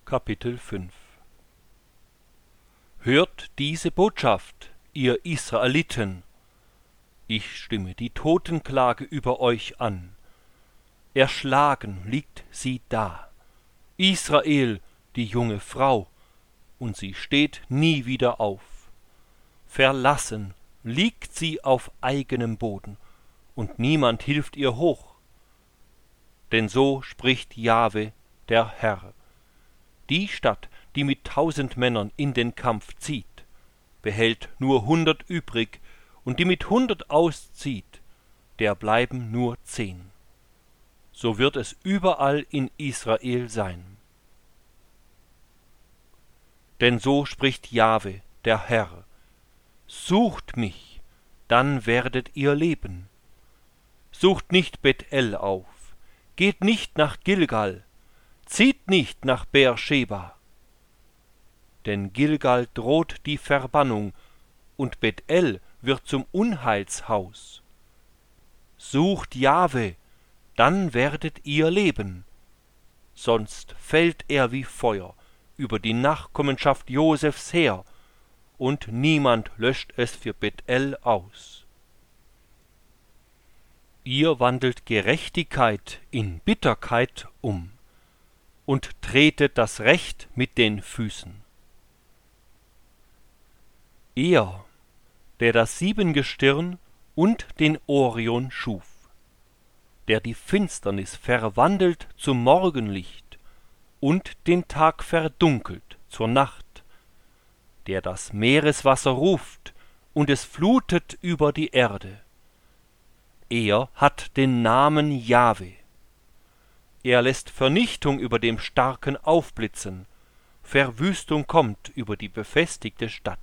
Kapitel 5 Hört diese Botschaft, ihr Israeliten! Ich stimme die Totenklage über euch an. Erschlagen liegt sie da, Israel, die junge Frau, und sie steht nie wieder auf. Verlassen liegt sie auf eigenem Boden, und niemand hilft ihr hoch. Denn so spricht Jahwe, der Herr: Die Stadt, die mit 1000 Männern in den Kampf zieht, behält nur 100 übrig, und die mit 100 auszieht, der bleiben nur 10. So wird es überall in Israel sein. Denn so spricht Jahwe, der Herr: Sucht mich, dann werdet ihr leben. Sucht nicht Bethel auf, geht nicht nach Gilgal, zieht nicht nach Beerscheba. Denn Gilgal droht die Verbannung, und Bethel wird zum Unheilshaus. Sucht Jahwe, dann werdet ihr leben, sonst fällt er wie Feuer über die Nachkommenschaft Josefs her, und niemand löscht es für Bethel aus. Ihr wandelt Gerechtigkeit in Bitterkeit um und tretet das Recht mit den Füßen. Er, der das Siebengestirn und den Orion schuf, der die Finsternis verwandelt zum Morgenlicht und den Tag verdunkelt zur Nacht, der das Meereswasser ruft und es flutet über die Erde. Er hat den Namen Jahwe. Er lässt Vernichtung über dem Starken aufblitzen, Verwüstung kommt über die befestigte Stadt.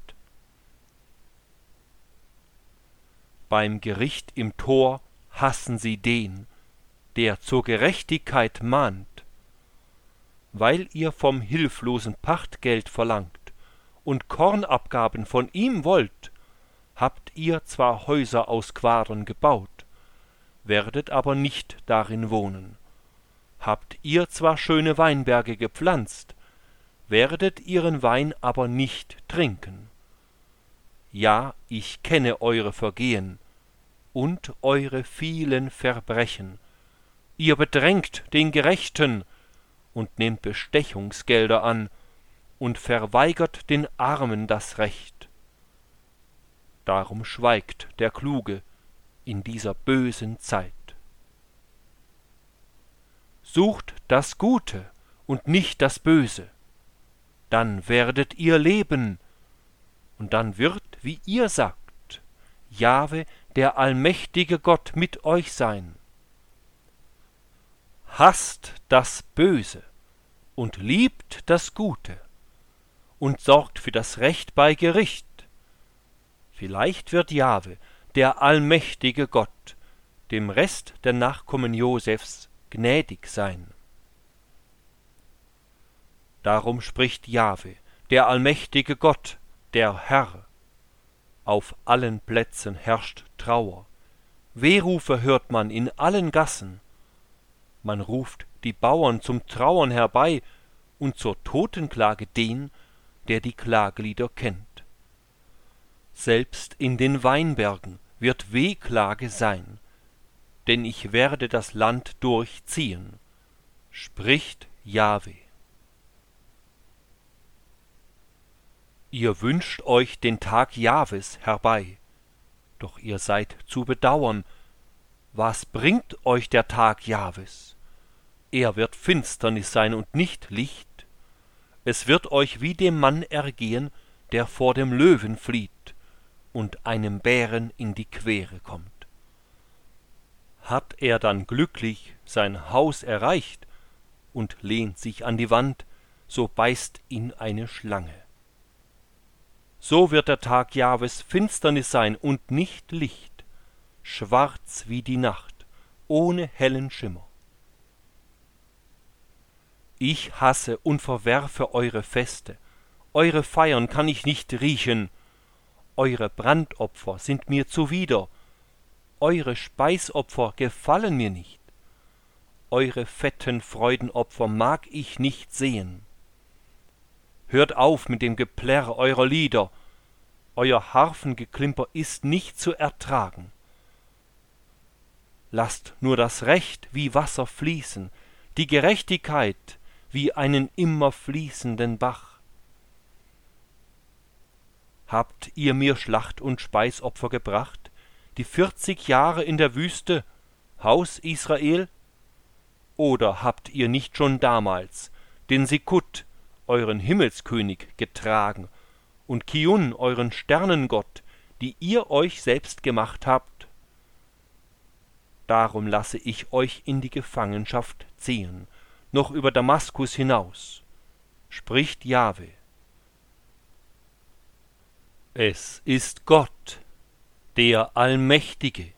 Beim Gericht im Tor hassen sie den, der zur Gerechtigkeit mahnt. Weil ihr vom Hilflosen Pachtgeld verlangt und Kornabgaben von ihm wollt, habt ihr zwar Häuser aus Quadern gebaut, werdet aber nicht darin wohnen. Habt ihr zwar schöne Weinberge gepflanzt, werdet ihren Wein aber nicht trinken. Ja, ich kenne eure Vergehen und eure vielen Verbrechen. Ihr bedrängt den Gerechten und nehmt Bestechungsgelder an und verweigert den Armen das Recht. Darum schweigt der Kluge in dieser bösen Zeit. Sucht das Gute und nicht das Böse, dann werdet ihr leben, und dann wird, wie ihr sagt, Jahwe, der allmächtige Gott, mit euch sein. Hasst das Böse und liebt das Gute und sorgt für das Recht bei Gericht. Vielleicht wird Jahwe, der allmächtige Gott, dem Rest der Nachkommen Josefs gnädig sein. Darum spricht Jahwe, der allmächtige Gott, der Herr: Auf allen Plätzen herrscht Trauer, Wehrufe hört man in allen Gassen. Man ruft die Bauern zum Trauern herbei und zur Totenklage den, der die Klagelieder kennt. Selbst in den Weinbergen wird Wehklage sein, denn ich werde das Land durchziehen, spricht Jahwe. Ihr wünscht euch den Tag Jahwes herbei, doch ihr seid zu bedauern. Was bringt euch der Tag Jahwes? Er wird Finsternis sein und nicht Licht. Es wird euch wie dem Mann ergehen, der vor dem Löwen flieht und einem Bären in die Quere kommt. Hat er dann glücklich sein Haus erreicht und lehnt sich an die Wand, so beißt ihn eine Schlange. So wird der Tag Jahwes Finsternis sein und nicht Licht, schwarz wie die Nacht, ohne hellen Schimmer. Ich hasse und verwerfe eure Feste, eure Feiern kann ich nicht riechen, eure Brandopfer sind mir zuwider, eure Speisopfer gefallen mir nicht, eure fetten Freudenopfer mag ich nicht sehen. hört auf mit dem Geplärr eurer Lieder, euer Harfengeklimper ist nicht zu ertragen. Lasst nur das Recht wie Wasser fließen, die Gerechtigkeit wie einen immer fließenden Bach. Habt ihr mir Schlacht- und Speisopfer gebracht, die 40 Jahre in der Wüste, Haus Israel? Oder habt ihr nicht schon damals den Sekut, euren Himmelskönig, getragen, und Kiun, euren Sternengott, die ihr euch selbst gemacht habt? Darum lasse ich euch in die Gefangenschaft ziehen, noch über Damaskus hinaus, spricht Jahwe. Es ist Gott, der Allmächtige,